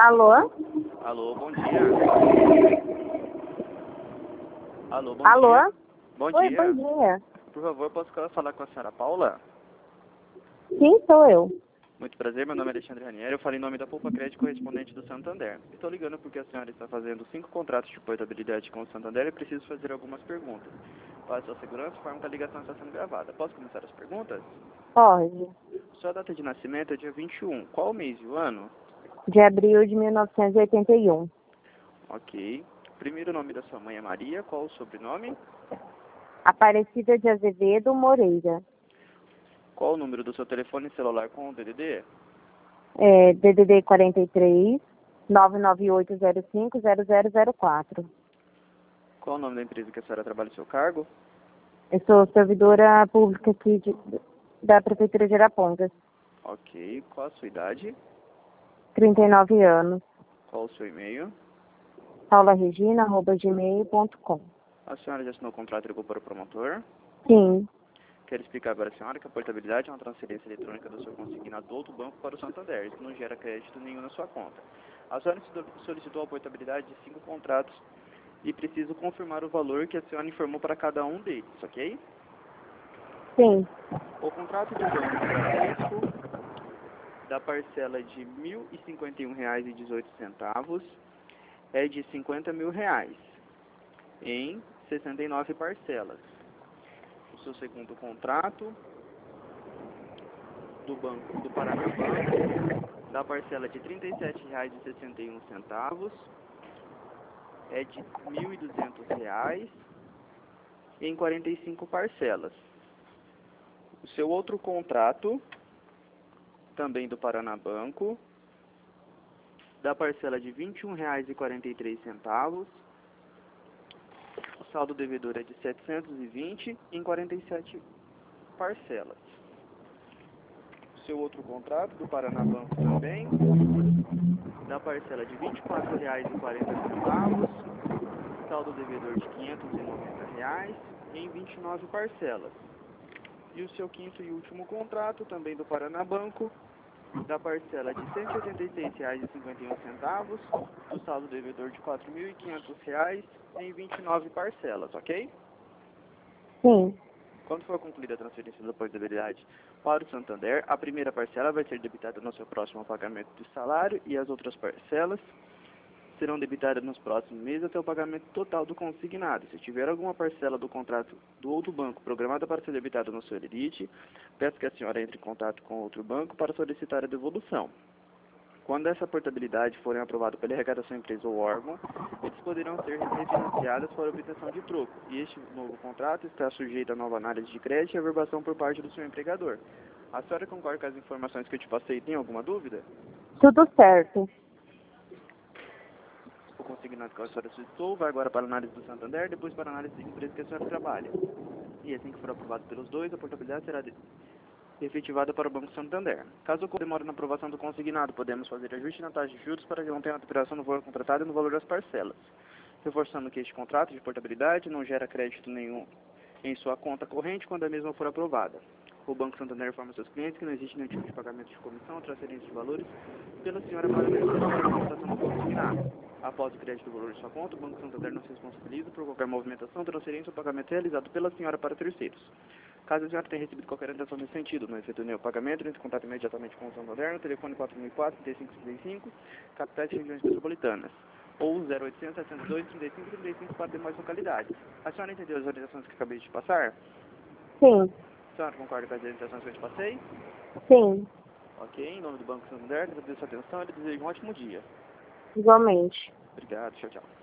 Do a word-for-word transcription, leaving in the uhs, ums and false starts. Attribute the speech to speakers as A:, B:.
A: Alô?
B: Alô, bom dia. Alô, bom
A: Alô?
B: dia. Bom
A: Oi,
B: dia.
A: bom dia.
B: Por favor, posso falar com a senhora Paula?
A: Sim, sou eu.
B: Muito prazer, meu nome é Alexandre Ranieri, eu falo em nome da Poupa Crédito correspondente do Santander. Estou ligando porque a senhora está fazendo cinco contratos de portabilidade com o Santander e preciso fazer algumas perguntas. Para a sua segurança, informo que a ligação está sendo gravada. Posso começar as perguntas?
A: Pode.
B: Sua data de nascimento é dia vinte e um. Qual o mês e o ano?
A: De abril de mil novecentos e oitenta e um.
B: Ok. Primeiro nome da sua mãe é Maria. Qual o sobrenome?
A: Aparecida de Azevedo Moreira.
B: Qual o número do seu telefone celular com o D D D?
A: É, D D D quarenta e três, nove nove oito zero cinco zero zero zero quatro.
B: Qual o nome da empresa que a senhora trabalha no seu cargo?
A: Eu sou servidora pública aqui de, da Prefeitura de Arapongas.
B: Ok. Qual a sua idade?
A: trinta e nove anos.
B: Qual o seu e-mail?
A: paularegina arroba gmail ponto com.
B: A senhora já assinou o contrato e ligou para o promotor?
A: Sim.
B: Quero explicar para a senhora que a portabilidade é uma transferência eletrônica do seu consignado do outro banco para o Santander. Isso não gera crédito nenhum na sua conta. A senhora solicitou a portabilidade de cinco contratos e preciso confirmar o valor que a senhora informou para cada um deles, ok?
A: Sim.
B: O contrato do Banco Bradesco, da parcela de mil e cinquenta e um reais e dezoito centavos, é de cinquenta mil reais, em sessenta e nove parcelas. O seu segundo contrato do Banco do Paraná Banco, da parcela de trinta e sete reais e sessenta e um centavos, é de mil e duzentos reais, em quarenta e cinco parcelas. O seu outro contrato, também do Paraná Banco, da parcela de vinte e um reais e quarenta e três centavos, o saldo devedor é de setecentos e vinte em quarenta e sete parcelas. O seu outro contrato do Paraná Banco também, da parcela de vinte e quatro reais e quarenta centavos, saldo devedor de quinhentos e noventa reais em vinte e nove parcelas. E o seu quinto e último contrato, também do Paraná Banco, da parcela de cento e oitenta e seis reais e cinquenta e um centavos, do saldo devedor de quatro mil e quinhentos reais em vinte e nove parcelas, ok?
A: Sim.
B: Quando for concluída a transferência da portabilidade para o Santander, a primeira parcela vai ser debitada no seu próximo pagamento de salário e as outras parcelas serão debitadas nos próximos meses até o pagamento total do consignado. Se tiver alguma parcela do contrato do outro banco programada para ser debitada no seu Elite, peço que a senhora entre em contato com outro banco para solicitar a devolução. Quando essa portabilidade forem aprovada pela arrecadação empresa ou órgão, eles poderão ser refinanciadas para obtenção de troco. E este novo contrato está sujeito a nova análise de crédito e averbação por parte do seu empregador. A senhora concorda com as informações que eu te passei? Tem alguma dúvida?
A: Tudo certo.
B: O consignado que a senhora solicitou vai agora para a análise do Santander, depois para a análise da empresa que a senhora trabalha. E assim que for aprovado pelos dois, a portabilidade será de... efetivada para o Banco Santander. Caso ocorra demora na aprovação do consignado, podemos fazer ajuste na taxa de juros para que não tenha alteração no valor contratado e no valor das parcelas. Reforçando que este contrato de portabilidade não gera crédito nenhum em sua conta corrente quando a mesma for aprovada. O Banco Santander informa seus clientes que não existe nenhum tipo de pagamento de comissão ou transferência de valores pela senhora para a movimentação do consignado. Após o crédito do valor de sua conta, o Banco Santander não se responsabiliza por qualquer movimentação, transferência ou pagamento realizado pela senhora para terceiros. Caso a senhora tenha recebido qualquer intenção nesse sentido, não efetue nenhum pagamento, entre em contato imediatamente com o Santander no telefone quatro mil e quatro, trinta e cinco trinta e cinco, capitais e regiões metropolitanas, ou zero oitocentos, setecentos e dois, trinta e cinco trinta e cinco para demais localidades. A senhora entendeu as orientações que acabei de passar?
A: Sim.
B: A senhora concorda com as orientações que eu te passei?
A: Sim.
B: Ok, em nome do Banco Santander, agradeço a sua atenção e lhe desejo um ótimo dia.
A: Igualmente.
B: Obrigado, tchau, tchau.